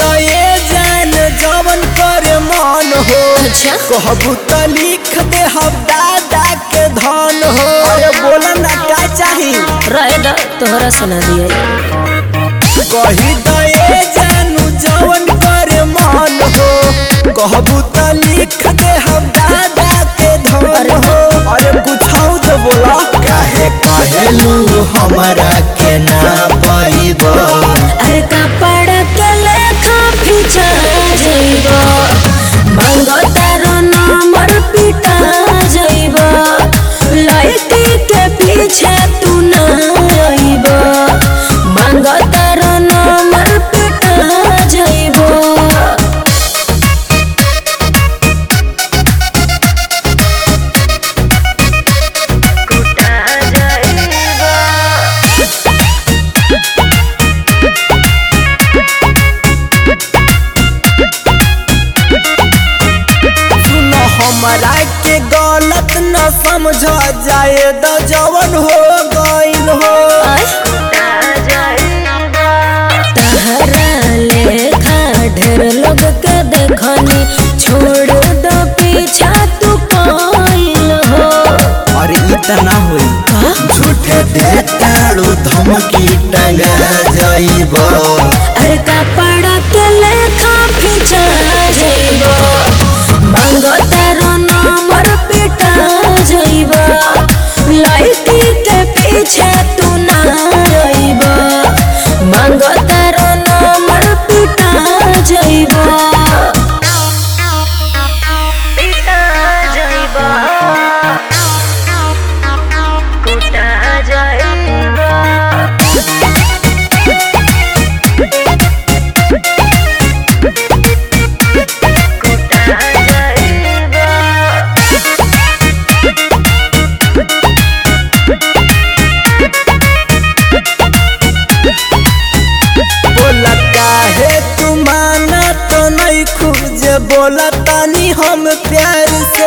दे जान जवन करे मन हो। अच्छा कहबू तो लिख दे हम दादा के धन हो। अरे बोला ना का चाही रहे दा तोहरा सुना दिया। कही दे जानू जवन करे मन हो। कहबू तो लिख दे हम दादा के धन हो। अरे पूछाऊ तो बोला काहे कहलू हमरा के ना पाइबो। अरे कपड़ा के लेखा पीछा जइबो मांगो तारो नंबर पिटा जइबो लड़की के पीछे तू ना आइबो मांगो तारो नंबर पिटा जइबो। हमरा के गलत न समझ जाए द जवन हो गइल हो। तहरा लेखा ढेर लोग के देखनी छोड़ दो पीछा तू पाइल हो। अरे इतना होई झूठे देताड़ू धमकी टंगा जाइबो। अरे कपड़ा के लेखा पीछा जइबो मांगो तारो नंबर पिटा जइबो लड़की के पीछे तू ना आइबो मांगो तारो नंबर पिटा जइबो। बोला काहे तू माना तो नहीं खुजे बोला तानी हम प्यार से।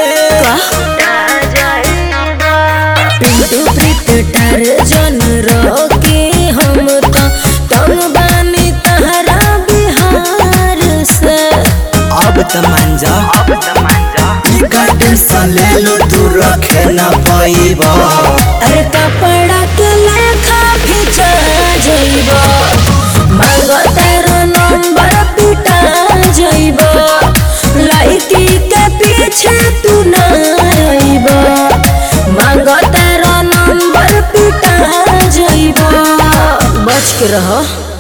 पिंटू प्रीतर जन रोके हम तो तुम बानी तहरा बिहार से। अब त मान जा इका टेंशन ले लो तू रखे ना पाइबो। अरे कपड़ा के लेखा पीछा जइबो मांगो तारो नंबर पिटा जइबो लड़की के पीछे तू ना आइबो मांगो तारो नंबर पिटा जइबो। बच के रहो।